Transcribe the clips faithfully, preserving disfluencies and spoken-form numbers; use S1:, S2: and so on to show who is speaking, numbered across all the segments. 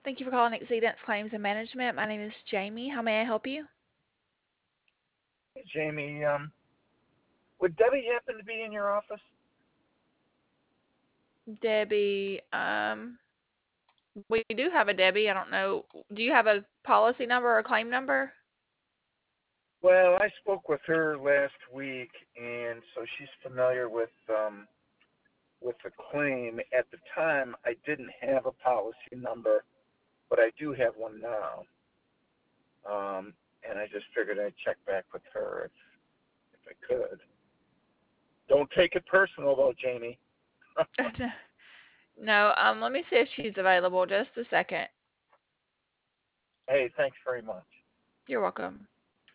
S1: Thank you for calling Exceedance Claims and Management. My name is Jamie. How may I help you?
S2: Hey, Jamie, um, would Debbie happen to be in your office?
S1: Debbie, um, we do have a Debbie. I don't know. Do you have a policy number or a claim number?
S2: Well, I spoke with her last week, and so she's familiar with um, with the claim. At the time, I didn't have a policy number, but I do have one now. Um, and I just figured I'd check back with her if if I could. Don't take it personal, though, Jamie.
S1: No, um, let me see if she's available. Just a second.
S2: Hey, thanks very much.
S1: You're welcome.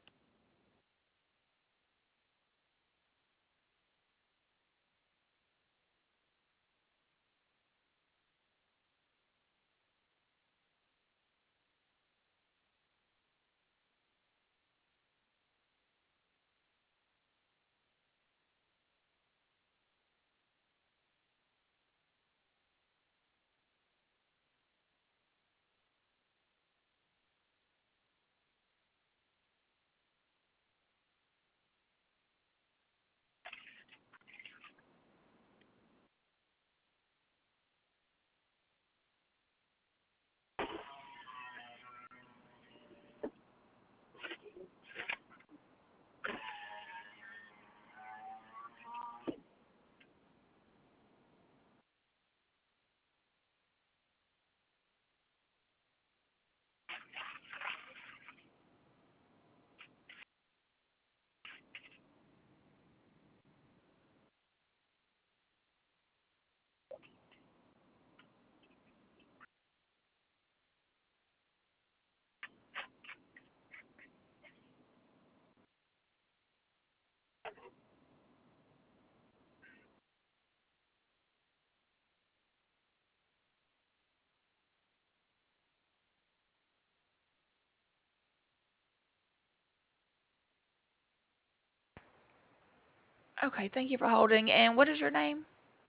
S1: Okay, thank you for holding. And what is your name?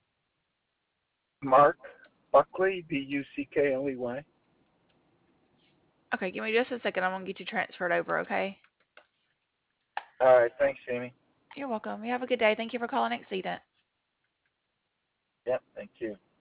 S2: Mark Buckley, B U C K L E Y.
S1: Okay, give me just a second. I'm gonna get you transferred over, okay?
S2: All right, thanks, Jamie.
S1: You're welcome. You have a good day. Thank you for calling Exceedant.
S2: Yep, thank you.